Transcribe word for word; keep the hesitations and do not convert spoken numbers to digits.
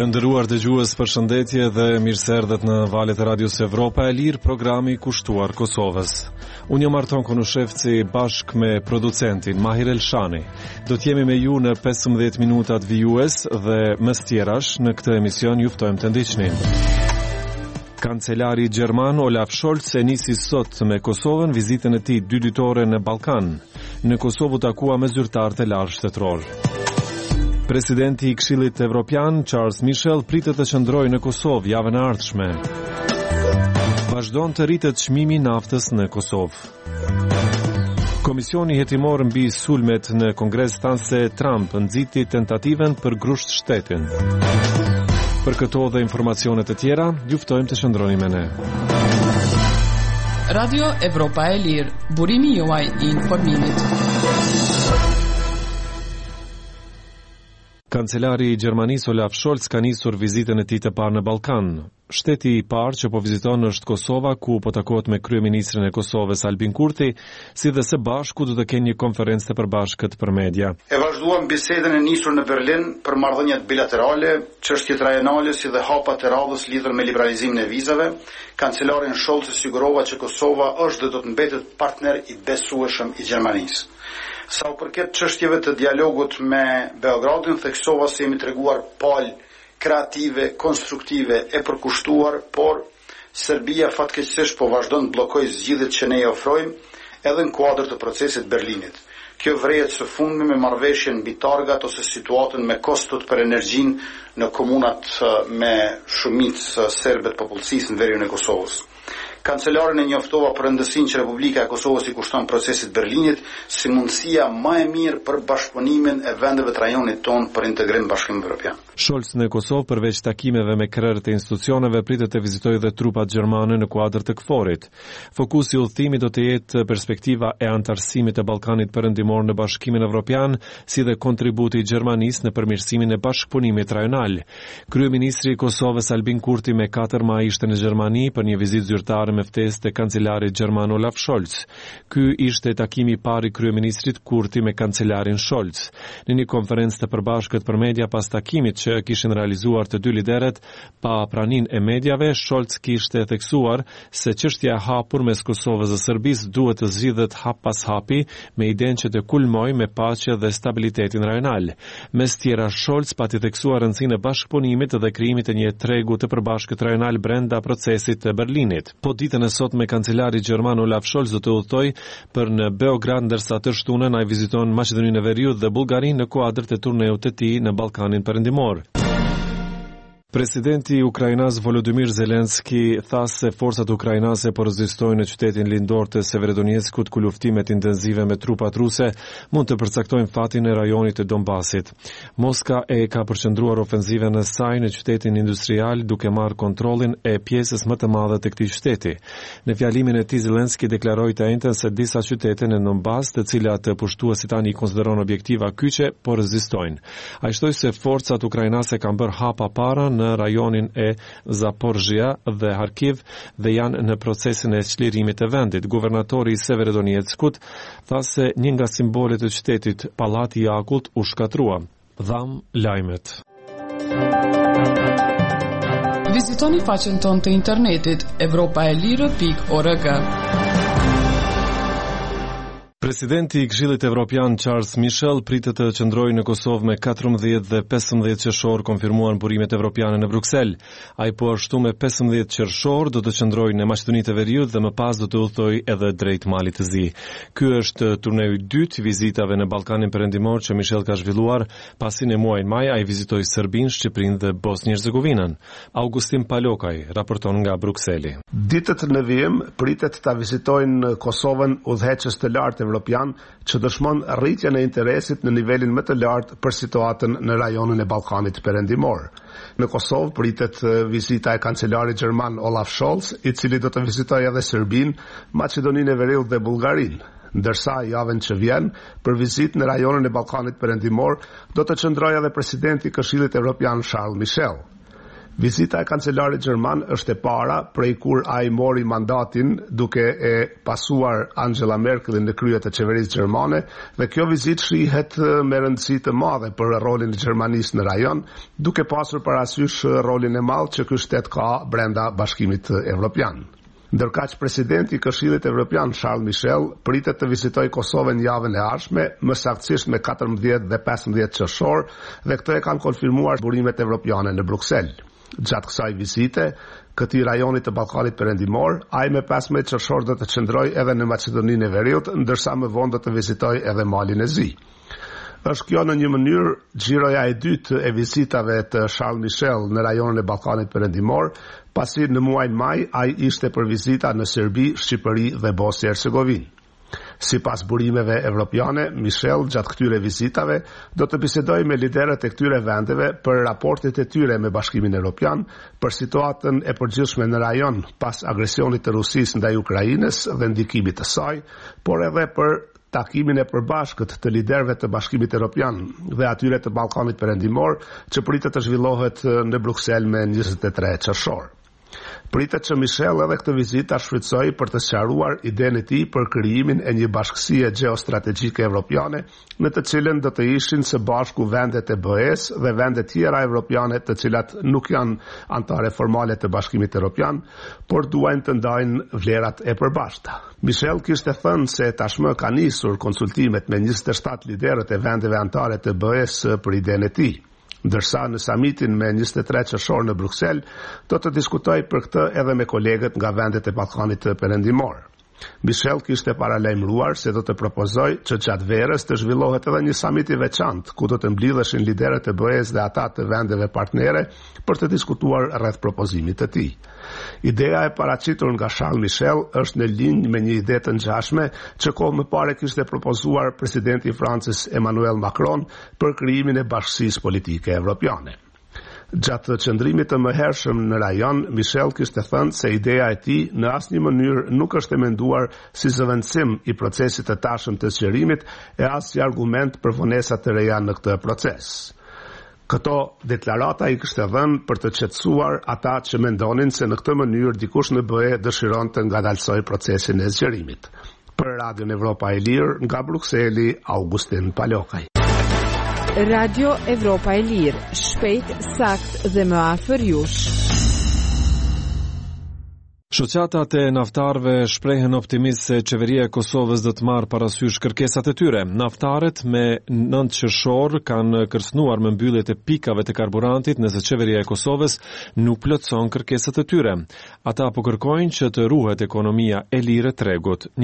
Të nderuar dëgjues, përshëndetje dhe mirëseardhët në valët e Radios Evropa e Lirë, programi kushtuar Kosovës. Unë jam Arton Konushevci bashkë me producentin Mahir Elshani. Do t'jemi me ju në pesëmbëdhjetë minutat vijues dhe mes tjerash në këtë emision ju ftojmë të ndiqni. Kancelari Gjerman Olaf Scholz e nisi sot me Kosovën vizitën e tij dy ditore në Ballkan. Në Kosovë u takua me zyrtarët e lartë shtetëror. Presidenti i Këshillit Evropian, Charles Michel, pritet të qëndrojë në Kosovë javën e ardhshme. Vazhdon të rritet çmimi i naftës në Kosovë. Komisioni hetimor mbi sulmet në Kongres thanë se Trump nxiti tentativën për grusht shtetin. Për këto dhe informacionet e tjera, ju ftojmë të qëndroni me ne. Radio Evropa e Lirë, burimi juaj i informimit. Kancelari i Gjermanisë Olaf Scholz ka nisur vizitën e tij të parë në Ballkan. Shteti i parë që po viziton është Kosova, ku po takohet me kryeministrin e Kosovës Albin Kurti, si dhe së bashku do të kenë një konferencë të përbashkët për media. E vazhduam bisedën e nisur në Berlin për marrëdhëniet bilaterale, çështjet rajonale si dhe hapat e radhës lidhur me liberalizimin e vizave. Kancelarin Scholz sigurova që Kosova është dhe do të mbetet partner i besueshëm i Gjermanisë. Sa u përket çështjeve të dialogut me Beogradin, theksova se jemi treguar palë kreative, konstruktive e përkushtuar, por Serbia fatkeqësisht po vazhdon të bllokojë zgjidhjet që ne i ofrojmë edhe në kuadër të procesit Berlinit. Kjo vrehet së fundmi me marrëveshjen mbi targat ose situatën me kostot për energjinë në komunat me shumicë serbe të popullsisë në veriun e Kosovës. Kancelarin e njoftova për rëndësinë që Republika e Kosovës i kushton procesit Berlinit si mundësia më e mirë për bashkëpunimin e vendeve të rajonit tonë për integrim bashkimit evropian. Scholz në Kosovë përveç takimeve me krerët e institucioneve pritet të vizitojë dhe trupat gjermane në kuadër të KFOR-it. Fokusi i udhëtimit do të jetë perspektiva e antarësimit të Ballkanit Perëndimor në Bashkimin Evropian, si dhe kontributi i Gjermanisë në përmirësimin e bashkëpunimit rajonal. Kryeministri i Kosovës Albin Kurti me katër maj ishte në Gjermani për një vizitë zyrtare me ftesë të kancelarit gjerman Olaf Scholz. Ky ishte takimi i parë i kryeministrit Kurti me kancelarin Scholz. Në një konferencë të përbashkët për media pas takimit që kishin realizuar të dy liderët pa praninë e mediave, Scholz kishte theksuar se çështja e hapur mes Kosovës dhe Serbisë duhet të zgjidhet hap pas hapi me idenë që të kulmojë me paqe dhe stabilitetin rajonal. Mes tjera, Scholz pati theksuar rëndësinë e bashkëpunimit dhe krijimit të një tregu të përbashkët rajonal brenda procesit të Berlinit. Po ditën e sot me kancelari gjerman Olaf Scholz do të udhtoj për në Beograd, ndërsa të shtunën ai viziton Maqedoninë e Veriut dhe Bullgarinë në kuadër të turneut të tij në Ballkanin Perëndimor. Presidenti i Ukrainas Volodymyr Zelenski tha se forcat ukrainase po rezistojnë në qytetin lindor të Severodonetskut, ku luftimet intensive me trupat ruse mund të përcaktojnë fatin e rajonit të Donbasit. Moska e ka përqendruar ofenziven e saj në qytetin industrial duke marrë kontrollin e pjesës më të madhe të këtij qyteti. Në fjalimin e tij Zelenski deklaroi të njëjtën se disa qytete në Donbas, të cilat pushtuesit tani i konsideron objektiva kyçe, po rezistojnë. Ai shtoi se forcat ukrainase kanë bërë hapa para në rajonin e Zaporizhia dhe Kharkiv dhe janë në procesin e çlirimit të vendit. Guvernatori i Severodonetskut tha se një nga simbolet e qytetit, Pallati i Akullt, u shkatrua. Dham lajmet. Vizitoni faqen tonë të internetit evropaelire pikë org. Presidenti i Këshillit Evropian Charles Michel pritet të qëndrojë në Kosovë me katërmbëdhjetë dhe pesëmbëdhjetë qershor, konfirmuan burimet evropiane në Bruksel. Ai po ashtu me pesëmbëdhjetë qershor do të qëndrojë në Maqedoninë e Veriut dhe më pas do të udhtojë edhe drejt Malit të Zi. Ky është turneu i dytë vizitave në Ballkanin Perëndimor që Michel ka zhvilluar pasi në muajin maj ai vizitoi Serbinë, Shqipërinë dhe Bosnjë-Hercegovinën. Augustin Palokaj raporton nga Brukseli. Ditët në vijim pritet ta vizitojnë Kosovën udhëheqës të lartë evropian që dëshmon rritjen e interesit në nivelin më të lartë për situatën në rajonin e Ballkanit Perëndimor. Në Kosovë pritet vizita e kancelarit gjerman Olaf Scholz, i cili do të vizitojë edhe Serbinë, Maqedoninë e Veriut dhe Bullgarinë. Ndërsa javën që vjen, për vizitë në rajonin e Ballkanit Perëndimor, do të qëndrojë edhe presidenti i Këshillit Evropian Charles Michel. Vizita e kancelarit gjerman është e para prej kur ai mori mandatin duke e pasuar Angela Merkelin në krye të qeverisë gjermane, dhe kjo vizitë shihet me rëndësi të madhe për rolin e Gjermanisë në rajon, duke pasur parasysh rolin e madh që ky shtet ka brenda Bashkimit Evropian. Ndërkaq presidenti i Këshillit Evropian Charles Michel pritet të vizitojë Kosovën javën e ardhshme, më saktësisht me katërmbëdhjetë dhe pesëmbëdhjetë qershor, dhe këto e kanë konfirmuar burimet evropiane në Bruksel. Gjatë kësaj vizite, këtij rajonit të Ballkanit Perëndimor, ai me pesëmbëdhjetë qershor do të qëndrojë edhe në Maqedoninë e Veriut, ndërsa më vonë do të vizitojë edhe Malin e Zi. Është kjo në një mënyrë xhiroja e dytë e vizitave të Charles Michel në rajonin e Ballkanit Perëndimor, pasi në muajin maj ai ishte për vizita në Serbi, Shqipëri dhe Bosnjë-Hercegovinë. Sipas burimeve evropiane, Michel gjatë këtyre vizitave do të bisedojë me liderët e këtyre vendeve për raportet e tyre me Bashkimin Evropian, për situatën e përgjithshme në rajon pas agresionit të Rusisë ndaj Ukrainës dhe ndikimit të saj, por edhe për takimin e përbashkët të liderëve të Bashkimit Evropian dhe atyre të Ballkanit Perëndimor që pritet të zhvillohet në Bruksel me njëzet e tre qershor. Pritet që Michel edhe këtë vizitë ta shfrytësojë për të sqaruar idenë e tij për krijimin e një bashkësie gjeostrategjike evropiane, në të cilën do të ishin së bashku vendet e B E-s dhe vende tjera evropiane të cilat nuk janë anëtare formale të Bashkimit Evropian, por duajnë të ndajnë vlerat e përbashkëta. Michel kishte thënë se tashmë ka nisur konsultimet me njëzet e shtatë liderët e vendeve anëtare të B E-s për idenë e tij. Ndërsa në samitin me njëzet e tre qershor në Bruksel, do të diskutoj për këtë edhe me kolegët nga vendet e Ballkanit Perëndimor. Michel kishte paralajmëruar se do të propozoj që gjatë verës të zhvillohet edhe një samit i veçantë, ku do të mblidheshin liderët e B E-s dhe ata të vendeve partnere për të diskutuar rreth propozimit të tij. Ideja e paraqitur nga Charles Michel është në linjë me një ide të ngjashme që kohë më parë kishte propozuar presidenti i Francës Emmanuel Macron për krijimin e bashkësisë politike evropiane. Gjatë qëndrimit të mëhershëm në rajon, Michel kishte thënë se ideja e tij në asnjë mënyrë nuk është e menduar si zëvendësim i procesit të tashëm të sqarimit e as si argument për vonesa të reja në këtë proces. Këto deklarata i kishte dhënë për të qetësuar ata që mendonin se në këtë mënyrë dikush në B E dëshiron të ngadalsojë procesin e zgjerimit. Për Radion Evropa e Lirë, nga Brukseli, Augustin Palokaj. Radio Evropa e Lirë, shpejt, sakt dhe më afër jush. Shoqatat e naftarëve shprehen optimist se qeveria e Kosovës do të marrë parasysh kërkesat e tyre. Naftarët me nëntë qershor kanë kërcënuar me mbylljet e pikave të karburantit nëse qeveria e Kosovës nuk plotëson kërkesat e tyre. Ata po kërkojnë që të ruhet ekonomia e lirë e tregut.